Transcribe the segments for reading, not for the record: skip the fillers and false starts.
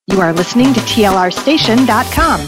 You are listening to TLRstation.com.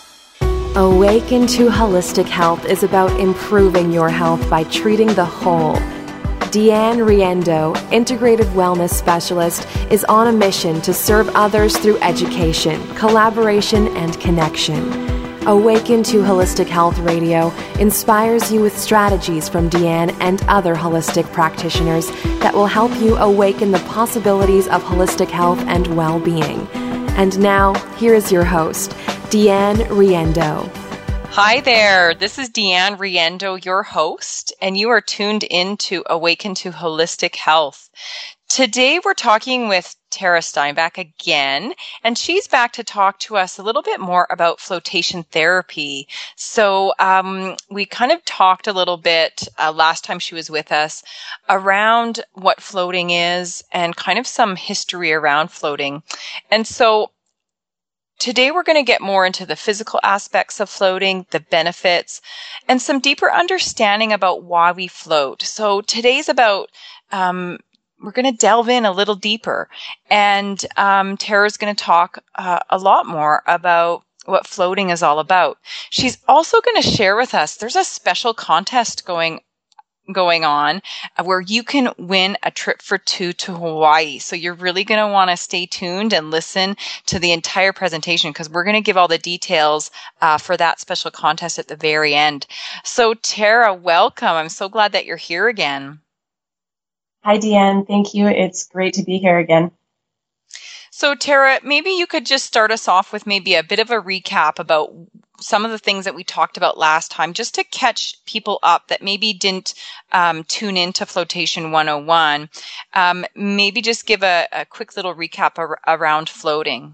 Awaken to Holistic Health is about improving your health by treating the whole. Deanne Riendo, Integrative Wellness Specialist, is on a mission to serve others through education, collaboration, and connection. Awaken to Holistic Health Radio inspires you with strategies from Deanne and other holistic practitioners that will help you awaken the possibilities of holistic health and well-being. And now, here is your host, Deanne Riendo. Hi there, this is Deanne Riendo, your host, and you are tuned in to Awaken to Holistic Health. Today we're talking with Tara Steinbach again, and she's back to talk to us a little bit more about flotation therapy. So we kind of talked a little bit last time she was with us around what floating is and kind of some history around floating. And so today we're going to get more into the physical aspects of floating, the benefits, and some deeper understanding about why we float. So today's about we're going to delve in a little deeper, and Tara's going to talk a lot more about what floating is all about. She's also going to share with us, there's a special contest going on where you can win a trip for two to Hawaii. So you're really going to want to stay tuned and listen to the entire presentation because we're going to give all the details for that special contest at the very end. So Tara, welcome. I'm so glad that you're here again. Hi, Deanne. Thank you. It's great to be here again. So Tara, maybe you could just start us off with maybe a bit of a recap about some of the things that we talked about last time, just to catch people up that maybe didn't tune into Flotation 101. Maybe just give a quick little recap around floating.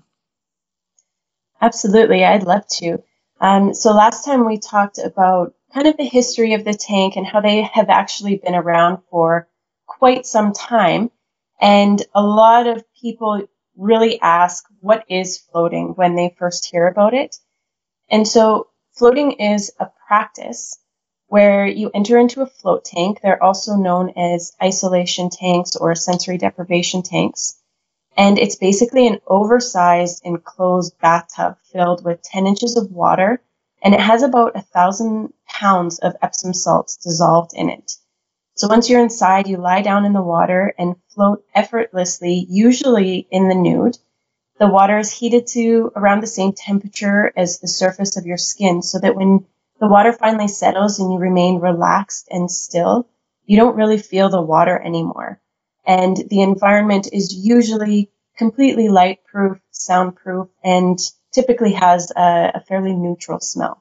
Absolutely. I'd love to. So last time we talked about kind of the history of the tank and how they have actually been around for quite some time. And a lot of people really ask, what is floating when they first hear about it? And so floating is a practice where you enter into a float tank. They're also known as isolation tanks or sensory deprivation tanks. And it's basically an oversized enclosed bathtub filled with 10 inches of water. And it has about 1,000 pounds of Epsom salts dissolved in it. So once you're inside, you lie down in the water and float effortlessly, usually in the nude. The water is heated to around the same temperature as the surface of your skin so that when the water finally settles and you remain relaxed and still, you don't really feel the water anymore. And the environment is usually completely light-proof, soundproof, and typically has a fairly neutral smell.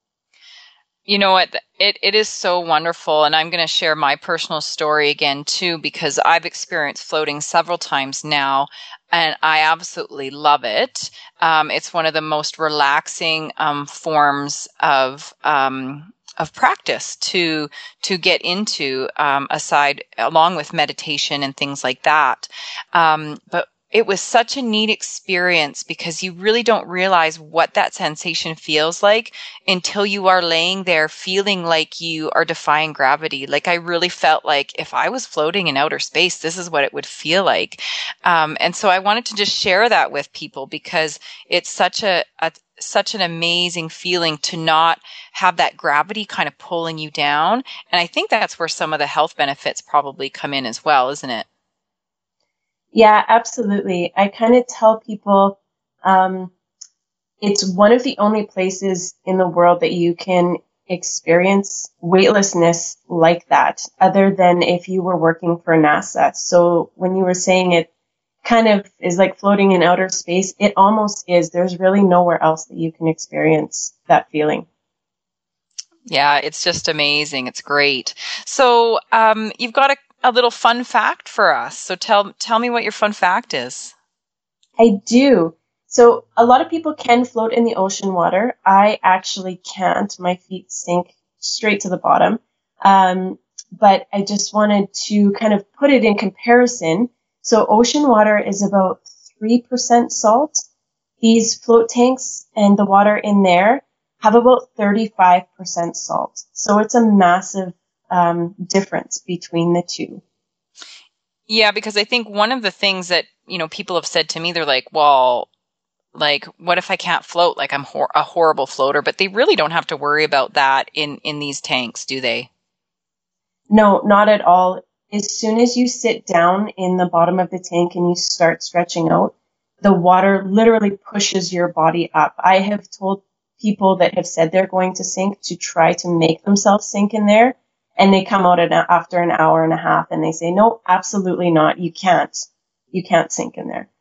You know what? It is so wonderful, and I'm going to share my personal story again, too, because I've experienced floating several times now, and I absolutely love it. It's one of the most relaxing forms of practice to get into, along with meditation and things like that. But it was such a neat experience because you really don't realize what that sensation feels like until you are laying there feeling like you are defying gravity. Like I really felt like if I was floating in outer space, this is what it would feel like. And so I wanted to just share that with people because it's such an amazing feeling to not have that gravity kind of pulling you down. And I think that's where some of the health benefits probably come in as well, isn't it? Yeah, absolutely. I kind of tell people it's one of the only places in the world that you can experience weightlessness like that, other than if you were working for NASA. So when you were saying it kind of is like floating in outer space, it almost is. There's really nowhere else that you can experience that feeling. Yeah, it's just amazing. It's great. So you've got a little fun fact for us. So tell me what your fun fact is. I do. So a lot of people can float in the ocean water. I actually can't. My feet sink straight to the bottom. But I just wanted to kind of put it in comparison. So ocean water is about 3% salt. These float tanks and the water in there have about 35% salt. So it's a massive difference between the two. Yeah, because I think one of the things that, people have said to me, they're like, well, like, what if I can't float? Like, I'm a horrible floater, but they really don't have to worry about that in these tanks, do they? No, not at all. As soon as you sit down in the bottom of the tank and you start stretching out, the water literally pushes your body up. I have told people that have said they're going to sink to try to make themselves sink in there, and they come out after an hour and a half and they say, no, absolutely not. You can't sink in there.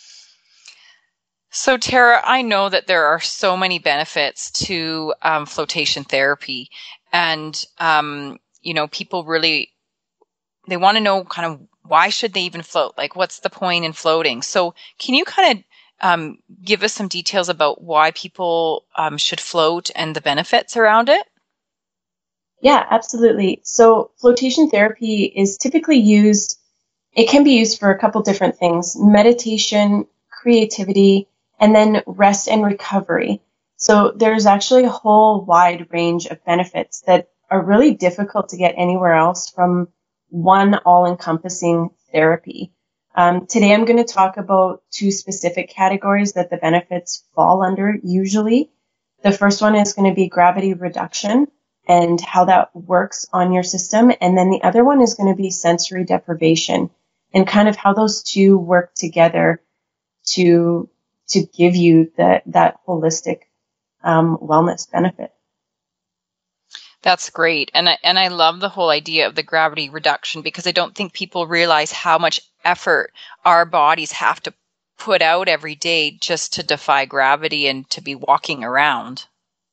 So, Tara, I know that there are so many benefits to flotation therapy, and people really, they want to know kind of why should they even float? Like, what's the point in floating? So, can you kind of give us some details about why people should float and the benefits around it? Yeah, absolutely. So, flotation therapy is typically used. It can be used for a couple different things: meditation, creativity, and then rest and recovery. So there's actually a whole wide range of benefits that are really difficult to get anywhere else from one all-encompassing therapy. Today I'm going to talk about two specific categories that the benefits fall under usually. The first one is going to be gravity reduction and how that works on your system. And then the other one is going to be sensory deprivation and kind of how those two work together to give you that holistic wellness benefit. That's great. And I love the whole idea of the gravity reduction, because I don't think people realize how much effort our bodies have to put out every day just to defy gravity and to be walking around.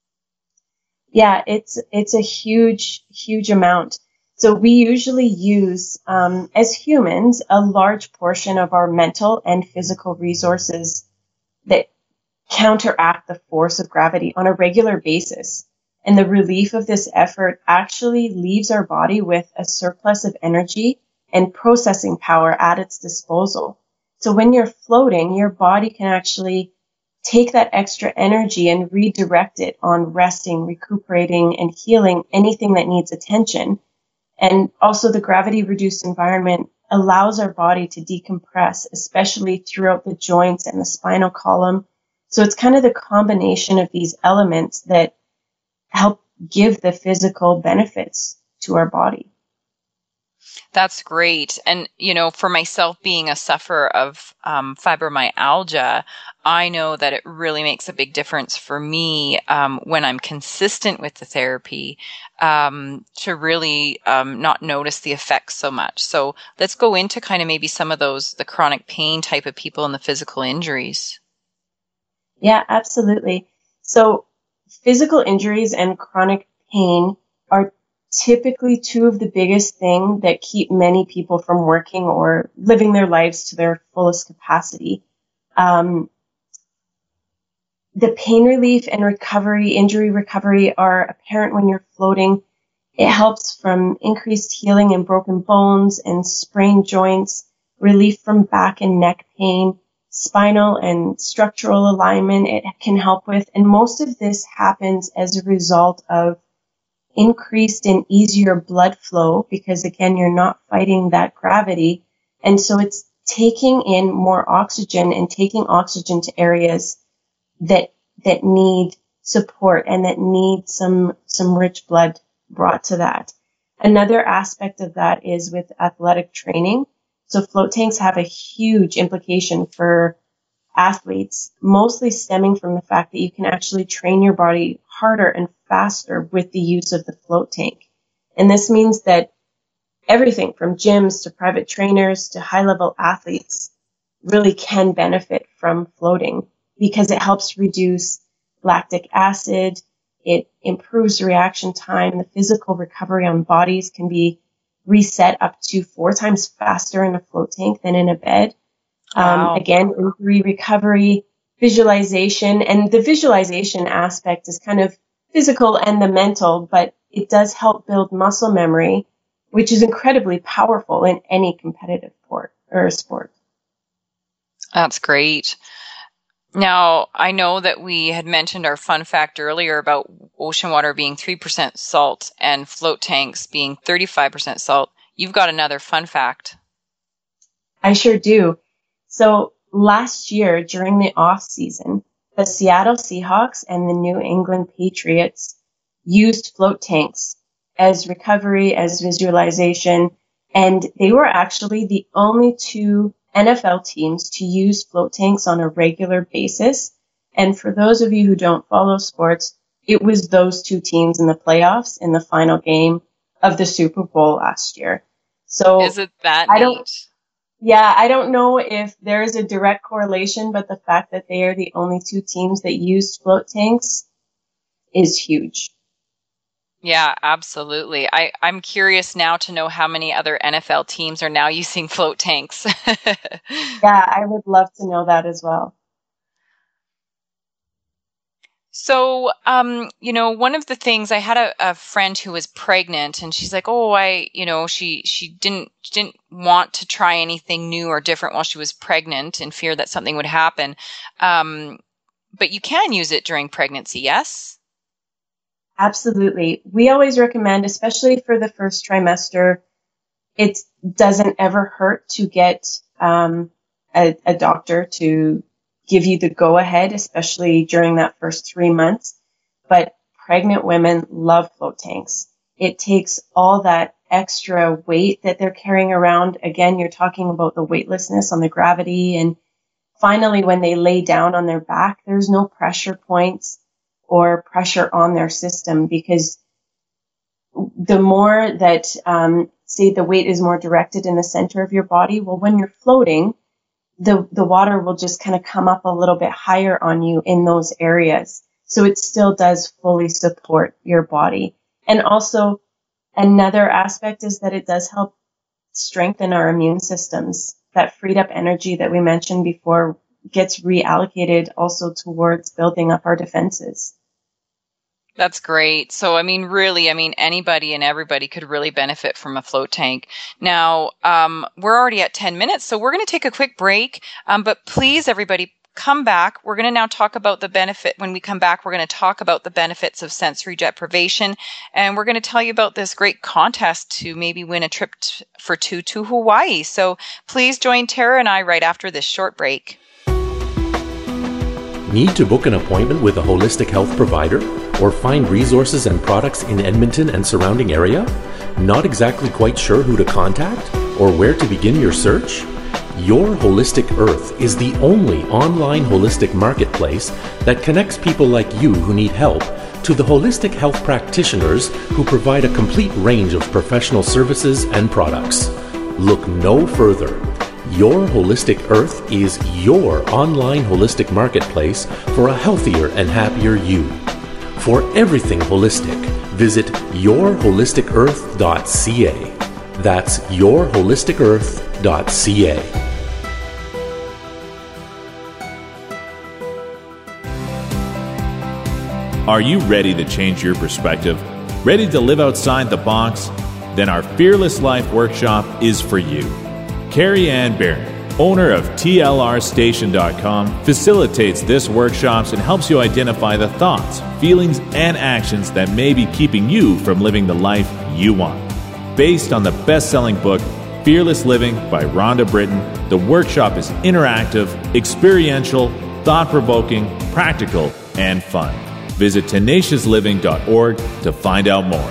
Yeah, it's a huge, huge amount. So we usually use, as humans, a large portion of our mental and physical resources that counteract the force of gravity on a regular basis. And the relief of this effort actually leaves our body with a surplus of energy and processing power at its disposal. So when you're floating, your body can actually take that extra energy and redirect it on resting, recuperating, and healing anything that needs attention. And also the gravity-reduced environment allows our body to decompress, especially throughout the joints and the spinal column. So it's kind of the combination of these elements that help give the physical benefits to our body. That's great. And, for myself being a sufferer of fibromyalgia, I know that it really makes a big difference for me when I'm consistent with the therapy to really not notice the effects so much. So let's go into kind of maybe some of the chronic pain type of people and the physical injuries. Yeah, absolutely. So physical injuries and chronic pain are typically two of the biggest things that keep many people from working or living their lives to their fullest capacity. The pain relief and injury recovery are apparent when you're floating. It helps from increased healing in broken bones and sprained joints, relief from back and neck pain, spinal and structural alignment it can help with. And most of this happens as a result of increased and easier blood flow, because again, you're not fighting that gravity. And so it's taking in more oxygen and taking oxygen to areas that need support and that need some rich blood brought to that. Another aspect of that is with athletic training. So float tanks have a huge implication for athletes, mostly stemming from the fact that you can actually train your body harder and faster with the use of the float tank. And this means that everything from gyms to private trainers to high-level athletes really can benefit from floating, because it helps reduce lactic acid, it improves reaction time, the physical recovery on bodies can be reset up to 4 times faster in a float tank than in a bed. Wow. Again, injury recovery, visualization, and the visualization aspect is kind of physical and the mental, but it does help build muscle memory, which is incredibly powerful in any competitive sport. That's great. Now, I know that we had mentioned our fun fact earlier about ocean water being 3% salt and float tanks being 35% salt. You've got another fun fact. I sure do. So last year during the off season, the Seattle Seahawks and the New England Patriots used float tanks as recovery, as visualization, and they were actually the only two NFL teams to use float tanks on a regular basis. And for those of you who don't follow sports, it was those two teams in the playoffs in the final game of the Super Bowl last year. So is it that neat? I don't know if there is a direct correlation, but the fact that they are the only two teams that used float tanks is huge. Yeah, absolutely. I'm curious now to know how many other NFL teams are now using float tanks. Yeah, I would love to know that as well. So, one of the things, I had a friend who was pregnant, and she's like, she didn't want to try anything new or different while she was pregnant in fear that something would happen. But you can use it during pregnancy, yes? Absolutely. We always recommend, especially for the first trimester, it doesn't ever hurt to get a doctor to give you the go-ahead, especially during that first 3 months. But pregnant women love float tanks. It takes all that extra weight that they're carrying around. Again, you're talking about the weightlessness on the gravity. And finally, when they lay down on their back, there's no pressure points or pressure on their system, because the more that, say the weight is more directed in the center of your body, well, when you're floating, the water will just kind of come up a little bit higher on you in those areas. So it still does fully support your body. And also another aspect is that it does help strengthen our immune systems. That freed up energy that we mentioned before gets reallocated also towards building up our defenses. That's great. So, really, anybody and everybody could really benefit from a float tank. Now, we're already at 10 minutes, so we're going to take a quick break. But please, everybody, come back. We're going to now talk about the benefit. When we come back, we're going to talk about the benefits of sensory deprivation. And we're going to tell you about this great contest to maybe win a trip for two to Hawaii. So please join Tara and I right after this short break. Need to book an appointment with a holistic health provider or find resources and products in Edmonton and surrounding area? Not exactly quite sure who to contact or where to begin your search? Your Holistic Earth is the only online holistic marketplace that connects people like you who need help to the holistic health practitioners who provide a complete range of professional services and products. Look no further. Your Holistic Earth is your online holistic marketplace for a healthier and happier you. For everything holistic, visit yourholisticearth.ca. That's yourholisticearth.ca. Are you ready to change your perspective? Ready to live outside the box? Then our Fearless Life Workshop is for you. Carrie Ann Barron, owner of TLRstation.com, facilitates this workshops and helps you identify the thoughts, feelings, and actions that may be keeping you from living the life you want. Based on the best-selling book, Fearless Living by Rhonda Britton, the workshop is interactive, experiential, thought-provoking, practical, and fun. Visit tenaciousliving.org to find out more.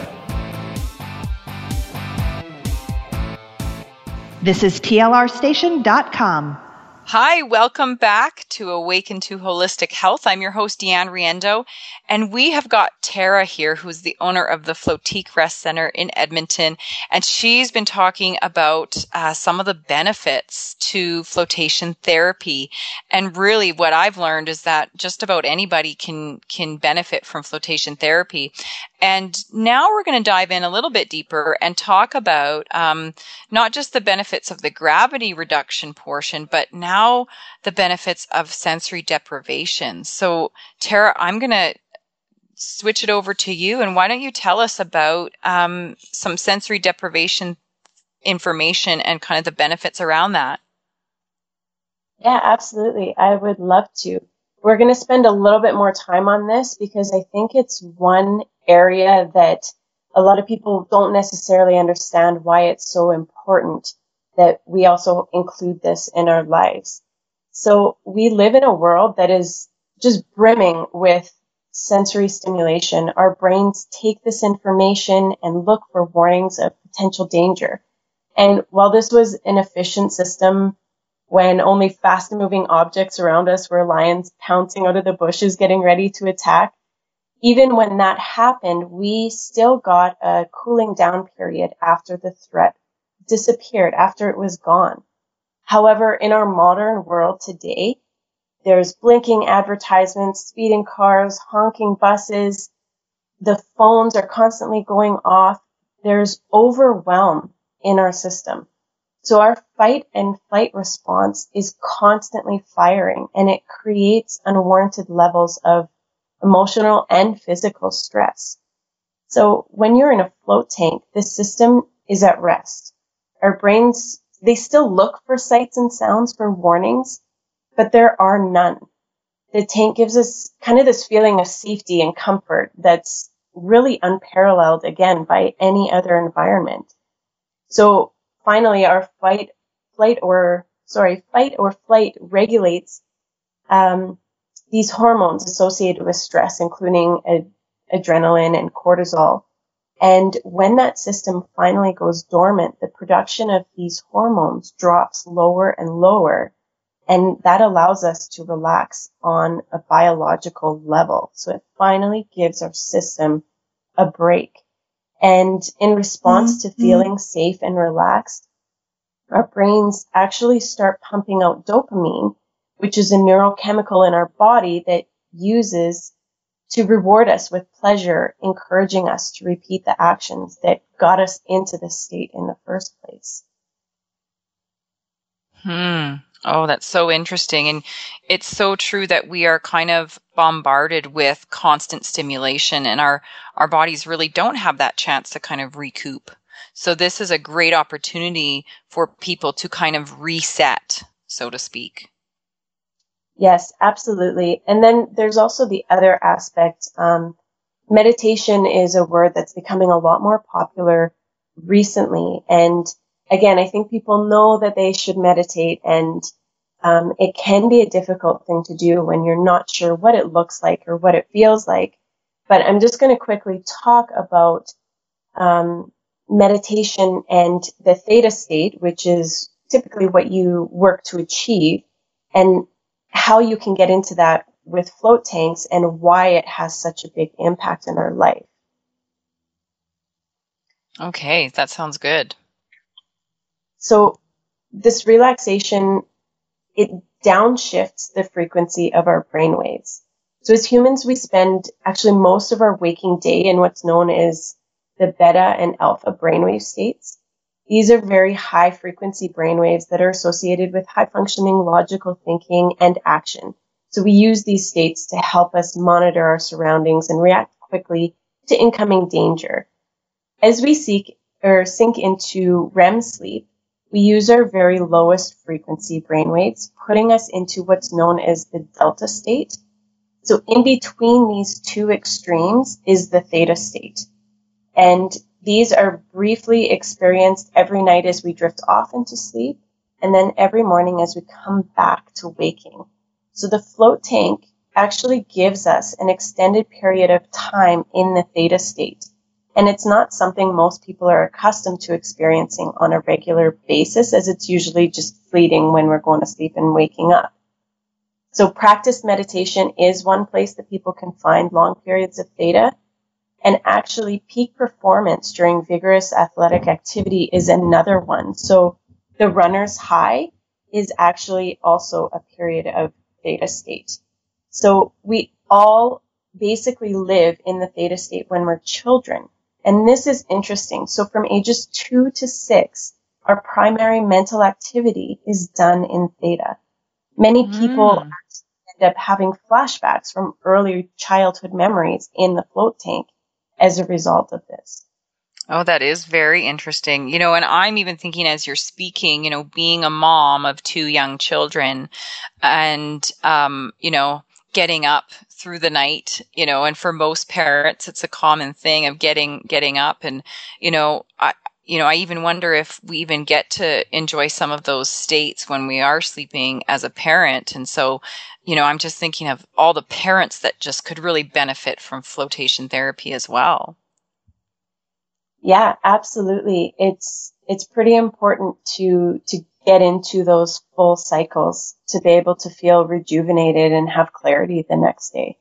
This is TLRstation.com. Hi, welcome back to Awaken to Holistic Health. I'm your host, Deanne Riendeau, and we have got Tara here, who's the owner of the Flotique Rest Center in Edmonton, and she's been talking about some of the benefits to flotation therapy. And really what I've learned is that just about anybody can benefit from flotation therapy. And now we're going to dive in a little bit deeper and talk about not just the benefits of the gravity reduction portion, but now the benefits of sensory deprivation. So, Tara, I'm going to switch it over to you. And why don't you tell us about some sensory deprivation information and kind of the benefits around that? Yeah, absolutely. I would love to. We're going to spend a little bit more time on this because I think it's one area that a lot of people don't necessarily understand why it's so important that we also include this in our lives. So we live in a world that is just brimming with sensory stimulation. Our brains take this information and look for warnings of potential danger. And while this was an efficient system when only fast-moving objects around us were lions pouncing out of the bushes getting ready to attack, even when that happened, we still got a cooling down period after the threat disappeared, after it was gone. However, in our modern world today, there's blinking advertisements, speeding cars, honking buses. The phones are constantly going off. There's overwhelm in our system. So our fight and flight response is constantly firing, and it creates unwarranted levels of emotional and physical stress. So when you're in a float tank, the system is at rest. Our brains, they still look for sights and sounds for warnings, but there are none. The tank gives us kind of this feeling of safety and comfort that's really unparalleled, again, by any other environment. So finally, our fight or flight regulates these hormones associated with stress, including adrenaline and cortisol. And when that system finally goes dormant, the production of these hormones drops lower and lower, and that allows us to relax on a biological level. So it finally gives our system a break. And in response to feeling safe and relaxed, our brains actually start pumping out dopamine, which is a neurochemical in our body that uses to reward us with pleasure, encouraging us to repeat the actions that got us into this state in the first place. Oh, that's so interesting. And it's so true that we are kind of bombarded with constant stimulation, and our bodies really don't have that chance to kind of recoup. So this is a great opportunity for people to kind of reset, so to speak. Yes, absolutely. And then there's also the other aspect. Meditation is a word that's becoming a lot more popular recently. And again, I think people know that they should meditate, and it can be a difficult thing to do when you're not sure what it looks like or what it feels like. But I'm just going to quickly talk about meditation and the theta state, which is typically what you work to achieve, and how you can get into that with float tanks and why it has such a big impact in our life. Okay, that sounds good. So this relaxation, it downshifts the frequency of our brain waves. So as humans, we spend actually most of our waking day in what's known as the beta and alpha brainwave states. These are very high frequency brainwaves that are associated with high functioning logical thinking and action. So we use these states to help us monitor our surroundings and react quickly to incoming danger. As we sink into REM sleep, we use our very lowest frequency brainwaves, putting us into what's known as the delta state. So in between these two extremes is the theta state. And these are briefly experienced every night as we drift off into sleep, and then every morning as we come back to waking. So the float tank actually gives us an extended period of time in the theta state. And it's not something most people are accustomed to experiencing on a regular basis, as it's usually just fleeting when we're going to sleep and waking up. So practice meditation is one place that people can find long periods of theta. And actually, peak performance during vigorous athletic activity is another one. So the runner's high is actually also a period of theta state. So we all basically live in the theta state when we're children. And this is interesting. So from ages 2 to 6, our primary mental activity is done in theta. Many people end up having flashbacks from early childhood memories in the float tank as a result of this. Oh, that is very interesting. And I'm even thinking as you're speaking, being a mom of 2 young children and, getting up through the night, and for most parents, it's a common thing of getting up and, I even wonder if we even get to enjoy some of those states when we are sleeping as a parent. And so, I'm just thinking of all the parents that just could really benefit from flotation therapy as well. Yeah, absolutely. It's pretty important to get into those full cycles to be able to feel rejuvenated and have clarity the next day.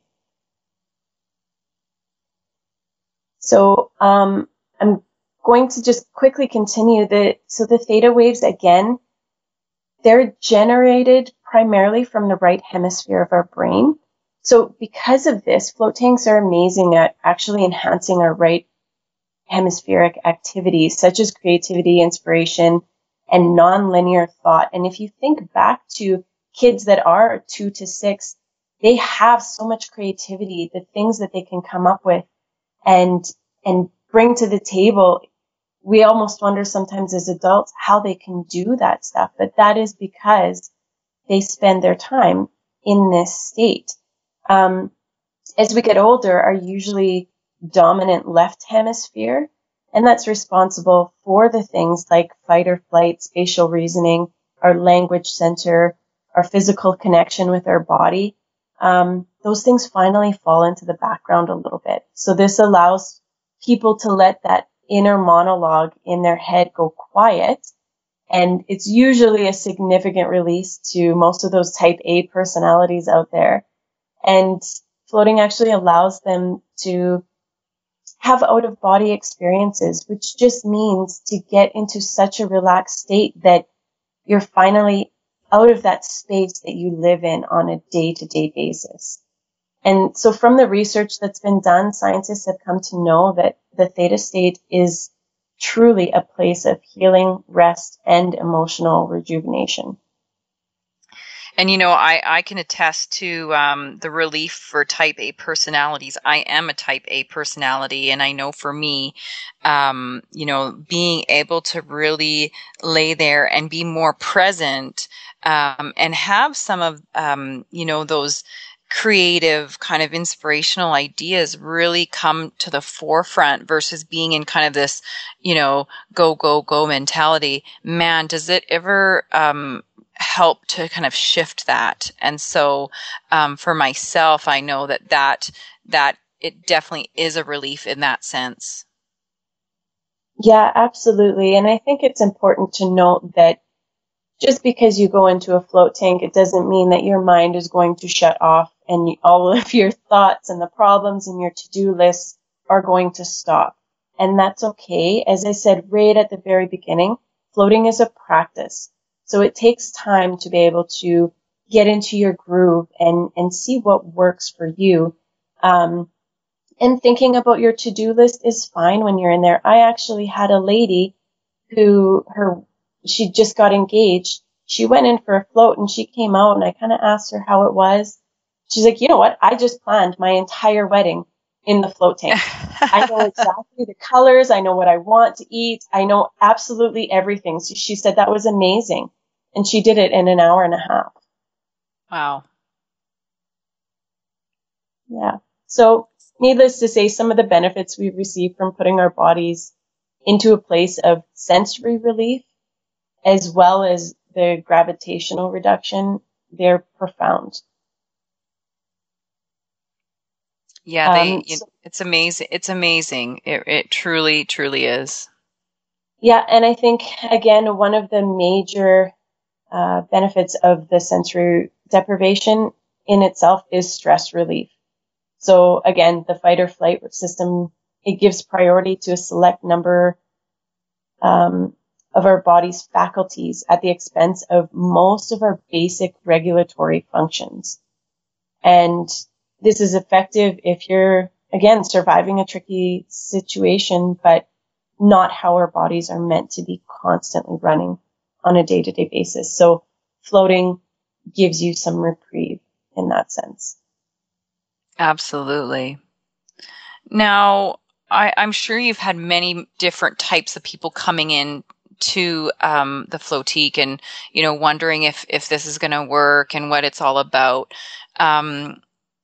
So, I'm going to just quickly continue so the theta waves, again, they're generated primarily from the right hemisphere of our brain. So because of this, float tanks are amazing at actually enhancing our right hemispheric activities such as creativity, inspiration, and nonlinear thought. And if you think back to kids that are 2 to 6, they have so much creativity, the things that they can come up with and bring to the table. We almost wonder sometimes as adults how they can do that stuff, but that is because they spend their time in this state. As we get older, our usually dominant left hemisphere, and that's responsible for the things like fight or flight, spatial reasoning, our language center, our physical connection with our body. Those things finally fall into the background a little bit. So this allows people to let that inner monologue in their head go quiet. And it's usually a significant release to most of those type A personalities out there. And floating actually allows them to have out-of-body experiences, which just means to get into such a relaxed state that you're finally out of that space that you live in on a day-to-day basis. And so from the research that's been done, scientists have come to know that the theta state is truly a place of healing, rest, and emotional rejuvenation. And, I can attest to the relief for type A personalities. I am a type A personality, and I know for me, being able to really lay there and be more present and have some of, those creative kind of inspirational ideas really come to the forefront versus being in kind of this, go mentality. Man, does it ever help to kind of shift that? And so for myself, I know that it definitely is a relief in that sense. Yeah, absolutely. And I think it's important to note that just because you go into a float tank, it doesn't mean that your mind is going to shut off and all of your thoughts and the problems in your to-do list are going to stop. And that's okay. As I said right at the very beginning, floating is a practice. So it takes time to be able to get into your groove and see what works for you. And thinking about your to-do list is fine when you're in there. I actually had a lady she just got engaged. She went in for a float and she came out and I kind of asked her how it was. She's like, you know what? I just planned my entire wedding in the float tank. I know exactly the colors. I know what I want to eat. I know absolutely everything. So she said that was amazing. And she did it in an hour and a half. Wow. Yeah. So needless to say, some of the benefits we receive from putting our bodies into a place of sensory relief, as well as the gravitational reduction, they're profound. Yeah, it's amazing. It's amazing. It truly, truly is. Yeah, and I think, again, one of the major benefits of the sensory deprivation in itself is stress relief. So again, the fight or flight system, it gives priority to a select number of our body's faculties at the expense of most of our basic regulatory functions. And this is effective if you're, again, surviving a tricky situation, but not how our bodies are meant to be constantly running on a day-to-day basis. So floating gives you some reprieve in that sense. Absolutely. Now, I'm sure you've had many different types of people coming in to the Flotique and, wondering if this is going to work and what it's all about.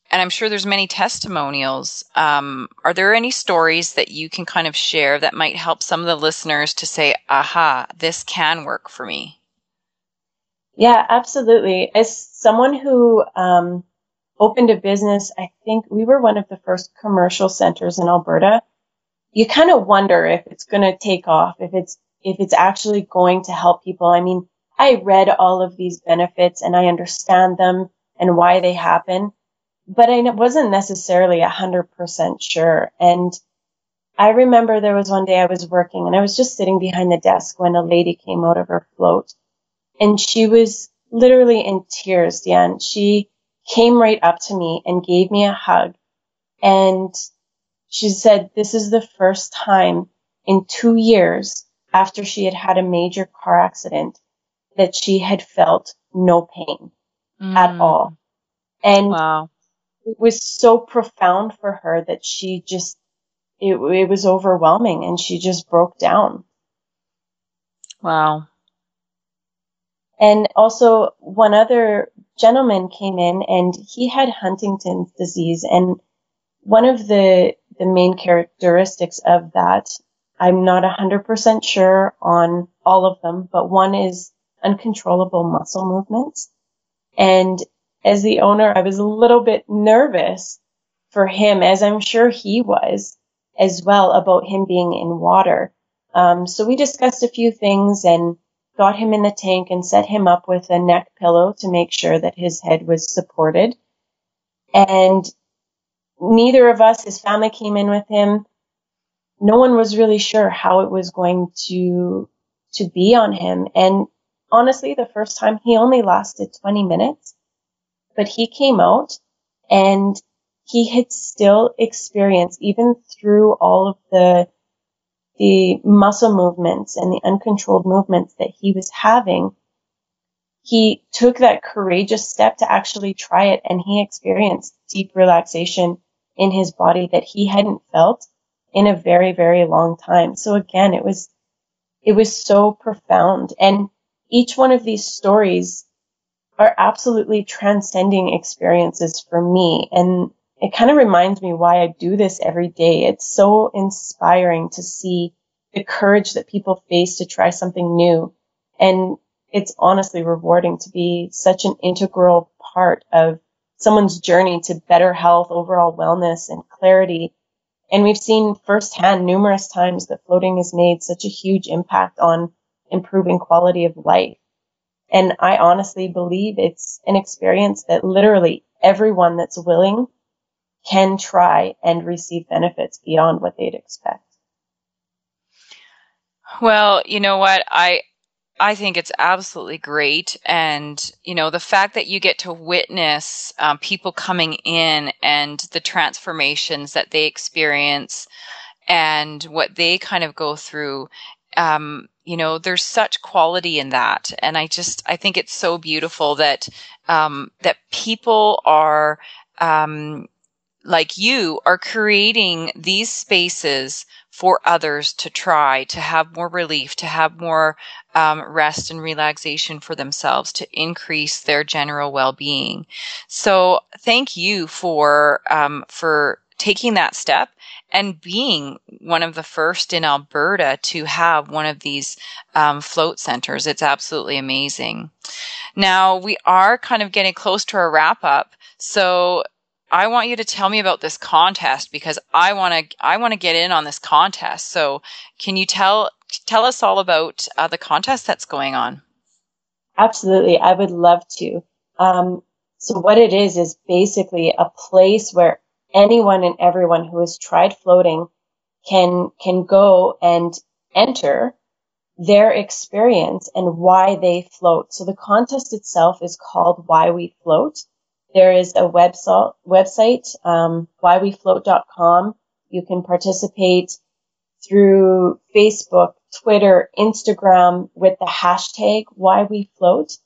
and I'm sure there's many testimonials. Are there any stories that you can kind of share that might help some of the listeners to say, aha, this can work for me? Yeah, absolutely. As someone who opened a business, I think we were one of the first commercial centers in Alberta. You kind of wonder if it's going to take off, if it's actually going to help people. I mean, I read all of these benefits and I understand them and why they happen, but I wasn't necessarily 100% sure. And I remember there was one day I was working and I was just sitting behind the desk when a lady came out of her float, and she was literally in tears, Deanne. She came right up to me and gave me a hug, and she said this is the first time in 2 years after she had had a major car accident that she had felt no pain at all. And wow. It was so profound for her that she just, it was overwhelming, and she just broke down. Wow. And also one other gentleman came in and he had Huntington's disease. And one of the main characteristics of that, I'm not 100% sure on all of them, but one is uncontrollable muscle movements. And as the owner, I was a little bit nervous for him, as I'm sure he was as well, about him being in water. So we discussed a few things and got him in the tank and set him up with a neck pillow to make sure that his head was supported. And neither of us, his family came in with him. No one was really sure how it was going to be on him. And honestly, the first time he only lasted 20 minutes, but he came out and he had still experienced, even through all of the muscle movements and the uncontrolled movements that he was having, he took that courageous step to actually try it, and he experienced deep relaxation in his body that he hadn't felt in a very, very long time. So again, it was so profound. And each one of these stories are absolutely transcending experiences for me. And it kind of reminds me why I do this every day. It's so inspiring to see the courage that people face to try something new. And it's honestly rewarding to be such an integral part of someone's journey to better health, overall wellness, and clarity. And we've seen firsthand numerous times that floating has made such a huge impact on improving quality of life. And I honestly believe it's an experience that literally everyone that's willing can try and receive benefits beyond what they'd expect. Well, you know what? I think it's absolutely great. And, you know, the fact that you get to witness people coming in and the transformations that they experience and what they kind of go through, you know, there's such quality in that. And I think it's so beautiful that, that people are, like you are creating these spaces for others to try, to have more relief, to have more rest and relaxation for themselves, to increase their general well-being. So thank you for taking that step and being one of the first in Alberta to have one of these float centers. It's absolutely amazing. Now, we are kind of getting close to our wrap-up, so I want you to tell me about this contest, because I want to get in on this contest. So can you tell us all about the contest that's going on? Absolutely. I would love to. So what it is basically a place where anyone and everyone who has tried floating can go and enter their experience and why they float. So the contest itself is called Why We Float. There is a website, whywefloat.com. You can participate through Facebook, Twitter, Instagram with the hashtag whywefloat.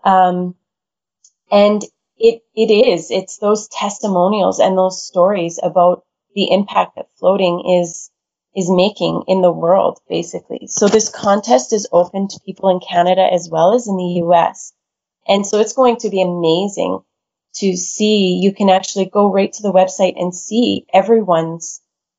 And it's those testimonials and those stories about the impact that floating is making in the world, basically. So this contest is open to people in Canada as well as in the US. And so it's going to be amazing to see, you can actually go right to the website and see everyone's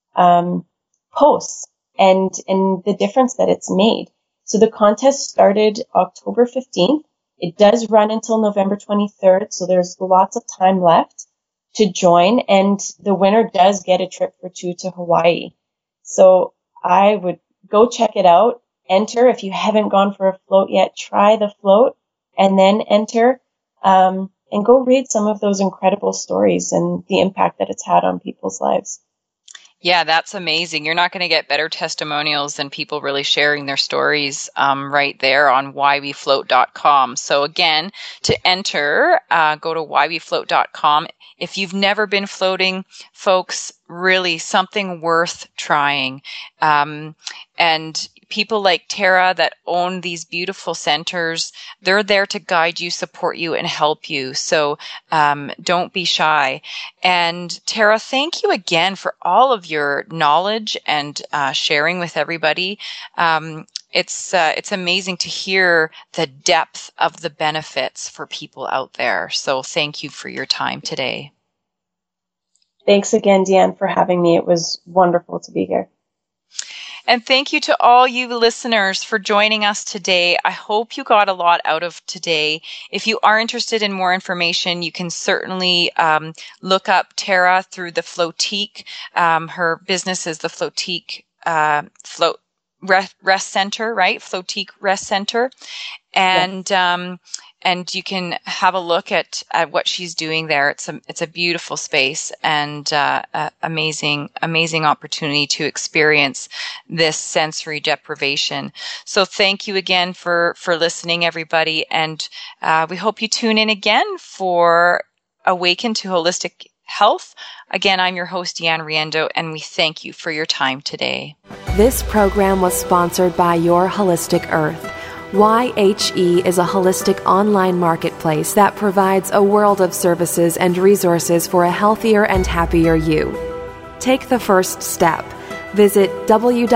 posts and the difference that it's made. So the contest started October 15th. It does run until November 23rd, so there's lots of time left to join, and the winner does get a trip for 2 to Hawaii. So I would go check it out, enter. If you haven't gone for a float yet, try the float and then enter, and go read some of those incredible stories and the impact that it's had on people's lives. Yeah, that's amazing. You're not going to get better testimonials than people really sharing their stories right there on whywefloat.com. So again, to enter, go to whywefloat.com. If you've never been floating, folks, really something worth trying. And people like Tara that own these beautiful centers, they're there to guide you, support you, and help you. So don't be shy. And Tara, thank you again for all of your knowledge and sharing with everybody. It's amazing to hear the depth of the benefits for people out there. So thank you for your time today. Thanks again, Deanne, for having me. It was wonderful to be here. And thank you to all you listeners for joining us today. I hope you got a lot out of today. If you are interested in more information, you can certainly look up Tara through the Flotique. Her business is the Flotique Rest Center, right? Flotique Rest Center. And yes. And you can have a look at what she's doing there. It's a beautiful space and amazing opportunity to experience this sensory deprivation. So thank you again for listening, everybody, and we hope you tune in again for Awaken to Holistic Health. Again, I'm your host, Deanne Riendeau, and we thank you for your time today. This program was sponsored by Your Holistic Earth. YHE is a holistic online marketplace that provides a world of services and resources for a healthier and happier you. Take the first step. Visit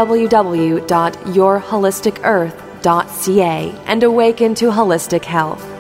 www.yourholisticearth.ca and awaken to holistic health.